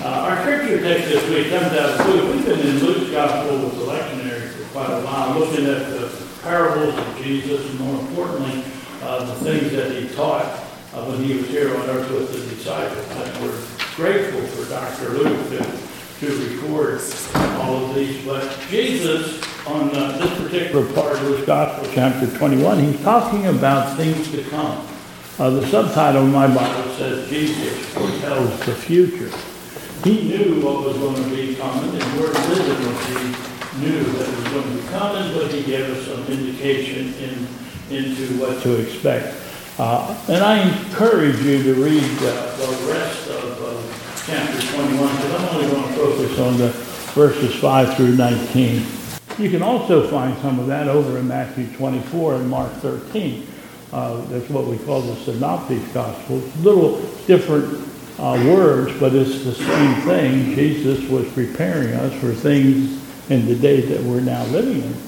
Our scripture text this week comes out of Luke. We've been in Luke's Gospel with the lectionary for quite a while, looking at the parables of Jesus and, more importantly, the things that he taught when he was here on earth with the disciples. And we're grateful for Dr. Luke to record all of these. But Jesus, on this particular part of Luke's Gospel, chapter 21, he's talking about things to come. The subtitle in my Bible says, Jesus foretells the future. He knew what was going to be coming, and we're living what he knew that was going to be coming, but he gave us some indication into what to expect. And I encourage you to read the rest of chapter 21, because I'm only going to focus on the verses 5 through 19. You can also find some of that over in Matthew 24 and Mark 13. That's what we call the Synoptic Gospels. Little different words, but it's the same thing. Jesus was preparing us for things in the day that we're now living in.